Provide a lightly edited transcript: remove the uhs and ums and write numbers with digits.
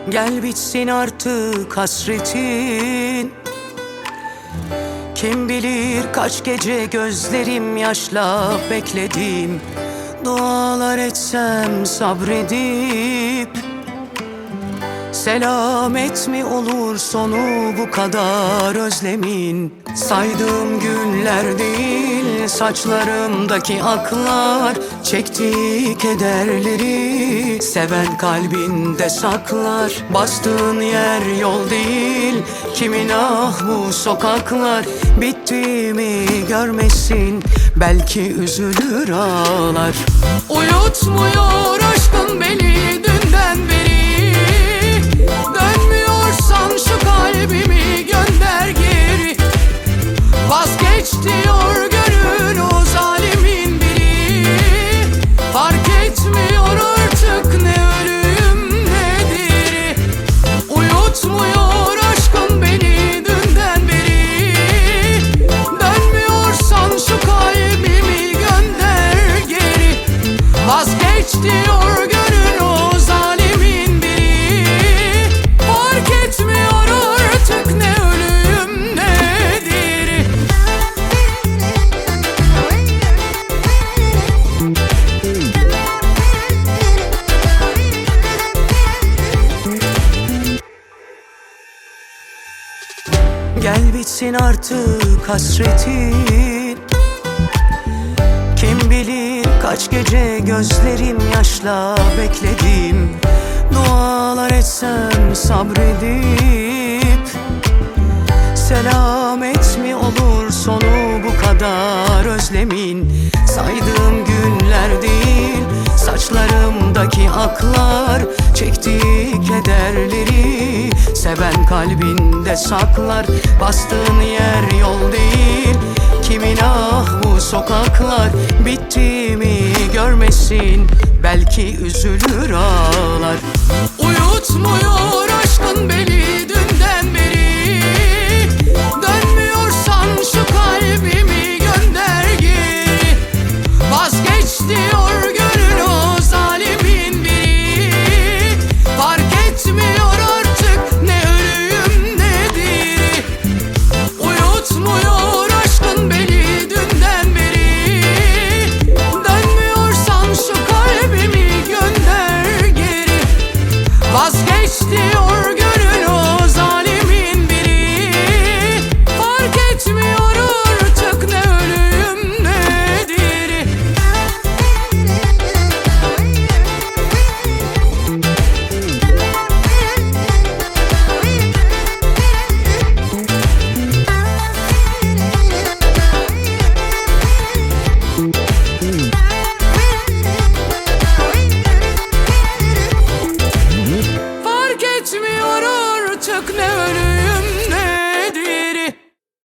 Gel bitsin artık hasretin. Kim bilir kaç gece gözlerim yaşla bekledim. Dualar etsem sabredip, selamet mi olur sonu bu kadar özlemin? Saydığım günler değil, saçlarımdaki aklar, çektiği kederleri seven kalbinde saklar. Bastığın yer yol değil, kimin ah bu sokaklar. Bittiğimi görmesin, belki üzülür ağlar. Uyutmuyor aşkın beni dünden beri. Dönmüyorsan şu kalbimi gönder geri. Vazgeç diyor gönül o zalimin biri. Fark etmiyor artık ne ölüm ne diri. Uyutmuyor aşkın beni dünden beri. Dönmüyorsan şu kalbimi gönder geri. Vazgeç diyor gönül o zalimin biri. Fark etmiyor artık ne ölüm ne diri. Gel bitsin artık hasretin. Kim bilir kaç gece gözlerim yaşla bekledim. Dualar etsem sabredip, selamet mi olur sonu bu kadar özlemin? Saydığım günler değil, saçlarımdaki aklar, çektiği kederleri seven kalbinde saklar. Bastığın yer yol değil, kimin ah bu sokaklar. Bittiğimi görmesin, belki üzülür ağlar. Uyutmuyor aşkın beni dünden beri. Dönmüyorsan şu kalbimi gönder geri. Vazgeç diyor gönül o zalimin biri. Fark etmiyor artık ne ölüm ne diri. Uyutmuyor aşkın beni dünden beri. Dönmüyorsan şu kalbimi gönder geri. Vazgeç diyor gönül o zalimin biri. Fark etmiyor artık ne ölüm ne diri. Fark etmiyor artık ne ölüm